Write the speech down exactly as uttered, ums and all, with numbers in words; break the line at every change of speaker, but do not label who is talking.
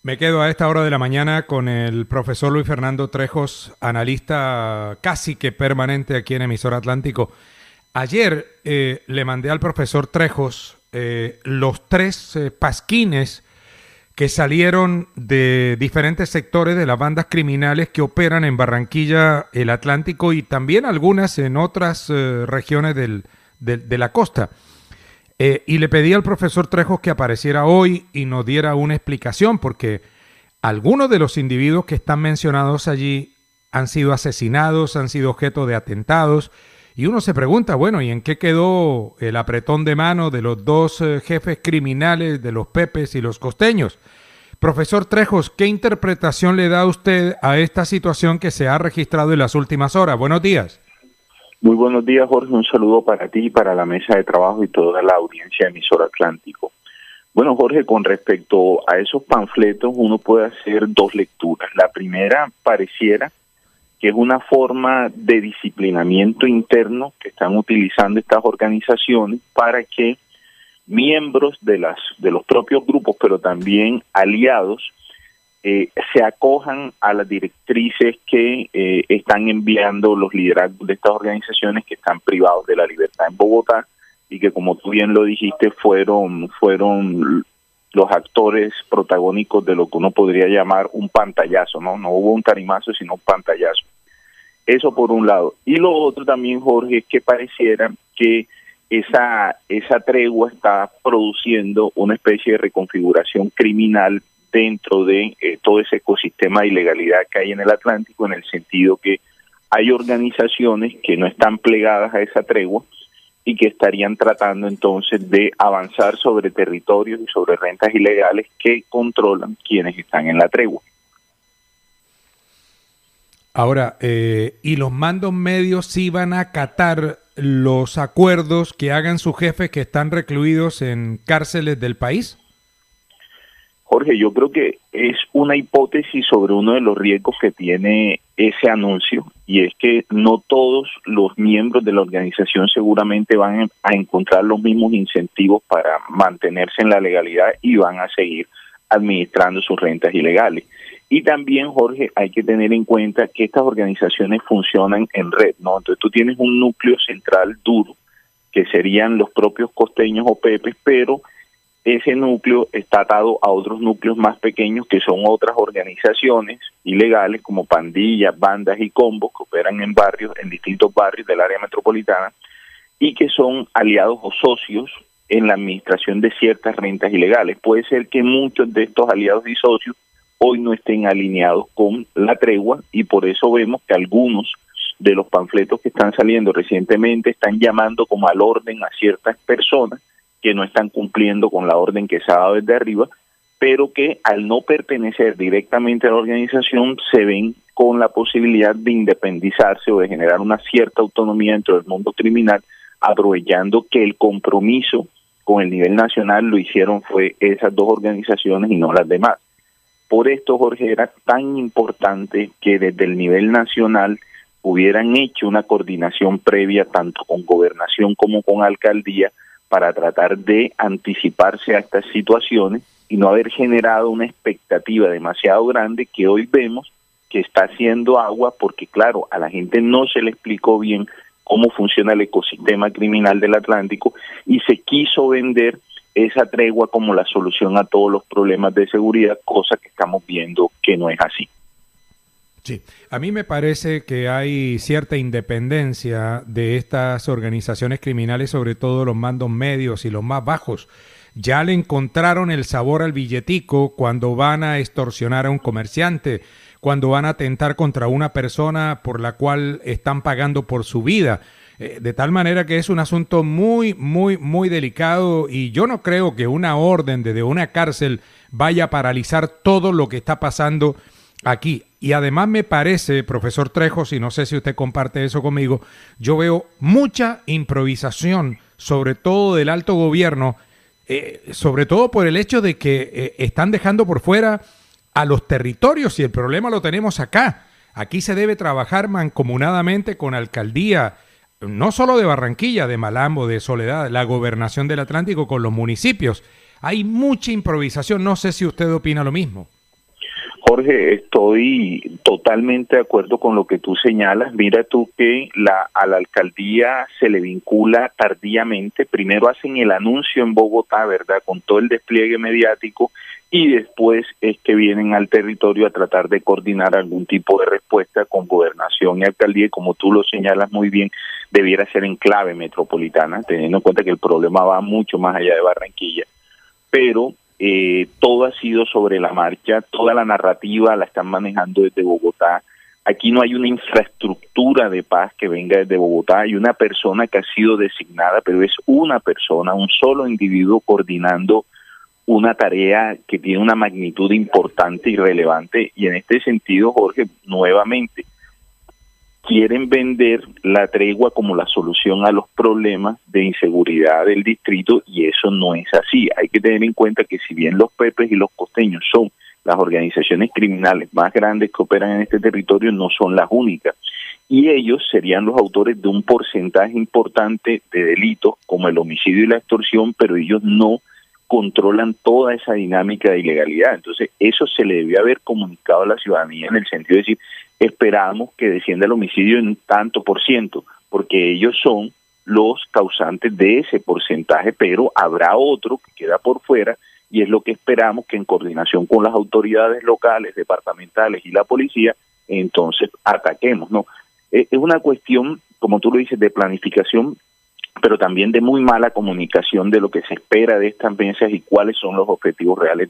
Me quedo a esta hora de la mañana con el profesor Luis Fernando Trejos, analista casi que permanente aquí en Emisora Atlántico. Ayer eh, le mandé al profesor Trejos eh, los tres eh, pasquines que salieron de diferentes sectores de las bandas criminales que operan en Barranquilla, el Atlántico y también algunas en otras eh, regiones del, de, de la costa. Eh, y le pedí al profesor Trejos que apareciera hoy y nos diera una explicación, porque algunos de los individuos que están mencionados allí han sido asesinados, han sido objeto de atentados, y uno se pregunta, bueno, ¿y en qué quedó el apretón de mano de los dos eh, jefes criminales, de los Pepes y los costeños? Profesor Trejos, ¿qué interpretación le da usted a esta situación que se ha registrado en las últimas horas? Buenos días.
Muy buenos días, Jorge. Un saludo para ti, para la mesa de trabajo y toda la audiencia de Emisora Atlántico. Bueno, Jorge, con respecto a esos panfletos, uno puede hacer dos lecturas. La primera pareciera que es una forma de disciplinamiento interno que están utilizando estas organizaciones para que miembros de las de los propios grupos, pero también aliados, Eh, se acojan a las directrices que eh, están enviando los liderazgos de estas organizaciones que están privados de la libertad en Bogotá y que, como tú bien lo dijiste, fueron fueron los actores protagónicos de lo que uno podría llamar un pantallazo, ¿no? No hubo un tarimazo, sino un pantallazo. Eso por un lado. Y lo otro también, Jorge, es que pareciera que esa, esa tregua está produciendo una especie de reconfiguración criminal dentro de eh, todo ese ecosistema de ilegalidad que hay en el Atlántico, en el sentido que hay organizaciones que no están plegadas a esa tregua y que estarían tratando entonces de avanzar sobre territorios y sobre rentas ilegales que controlan quienes están en la tregua.
Ahora, eh, ¿y los mandos medios sí van a acatar los acuerdos que hagan sus jefes que están recluidos en cárceles del país?
Jorge, yo creo que es una hipótesis sobre uno de los riesgos que tiene ese anuncio, y es que no todos los miembros de la organización seguramente van a encontrar los mismos incentivos para mantenerse en la legalidad y van a seguir administrando sus rentas ilegales. Y también, Jorge, hay que tener en cuenta que estas organizaciones funcionan en red, ¿no? Entonces tú tienes un núcleo central duro, que serían los propios costeños o pepes, pero ese núcleo está atado a otros núcleos más pequeños que son otras organizaciones ilegales como pandillas, bandas y combos que operan en barrios, en distintos barrios del área metropolitana y que son aliados o socios en la administración de ciertas rentas ilegales. Puede ser que muchos de estos aliados y socios hoy no estén alineados con la tregua y por eso vemos que algunos de los panfletos que están saliendo recientemente están llamando como al orden a ciertas personas que no están cumpliendo con la orden que se ha dado desde arriba, pero que al no pertenecer directamente a la organización se ven con la posibilidad de independizarse o de generar una cierta autonomía dentro del mundo criminal, aprovechando que el compromiso con el nivel nacional lo hicieron fue esas dos organizaciones y no las demás. Por esto, Jorge, era tan importante que desde el nivel nacional hubieran hecho una coordinación previa tanto con gobernación como con alcaldía para tratar de anticiparse a estas situaciones y no haber generado una expectativa demasiado grande que hoy vemos que está haciendo agua porque, claro, a la gente no se le explicó bien cómo funciona el ecosistema criminal del Atlántico y se quiso vender esa tregua como la solución a todos los problemas de seguridad, cosa que estamos viendo que no es así.
Sí, a mí me parece que hay cierta independencia de estas organizaciones criminales, sobre todo los mandos medios y los más bajos. Ya le encontraron el sabor al billetico cuando van a extorsionar a un comerciante, cuando van a atentar contra una persona por la cual están pagando por su vida. Eh, de tal manera que es un asunto muy, muy, muy delicado y yo no creo que una orden desde una cárcel vaya a paralizar todo lo que está pasando aquí. Y además me parece, profesor Trejos, y no sé si usted comparte eso conmigo, yo veo mucha improvisación, sobre todo del alto gobierno, eh, sobre todo por el hecho de que eh, están dejando por fuera a los territorios y el problema lo tenemos acá. Aquí se debe trabajar mancomunadamente con alcaldía, no solo de Barranquilla, de Malambo, de Soledad, la gobernación del Atlántico con los municipios. Hay mucha improvisación, no sé si usted opina lo mismo.
Jorge, estoy totalmente de acuerdo con lo que tú señalas. Mira tú que la, a la alcaldía se le vincula tardíamente. Primero hacen el anuncio en Bogotá, ¿verdad?, con todo el despliegue mediático, y después es que vienen al territorio a tratar de coordinar algún tipo de respuesta con gobernación y alcaldía, y como tú lo señalas muy bien, debiera ser en clave metropolitana, teniendo en cuenta que el problema va mucho más allá de Barranquilla. Pero Eh, todo ha sido sobre la marcha, toda la narrativa la están manejando desde Bogotá. Aquí no hay una infraestructura de paz que venga desde Bogotá, hay una persona que ha sido designada, pero es una persona, un solo individuo coordinando una tarea que tiene una magnitud importante y relevante, y en este sentido, Jorge, nuevamente, quieren vender la tregua como la solución a los problemas de inseguridad del distrito, y eso no es así. Hay que tener en cuenta que si bien los Pepes y los Costeños son las organizaciones criminales más grandes que operan en este territorio, no son las únicas, y ellos serían los autores de un porcentaje importante de delitos como el homicidio y la extorsión, pero ellos no controlan toda esa dinámica de ilegalidad. Entonces eso se le debió haber comunicado a la ciudadanía, en el sentido de decir, esperamos que descienda el homicidio en tanto por ciento, porque ellos son los causantes de ese porcentaje, pero habrá otro que queda por fuera, y es lo que esperamos que en coordinación con las autoridades locales, departamentales y la policía, entonces ataquemos, ¿no? Es una cuestión, como tú lo dices, de planificación, pero también de muy mala comunicación de lo que se espera de estas mesas y cuáles son los objetivos reales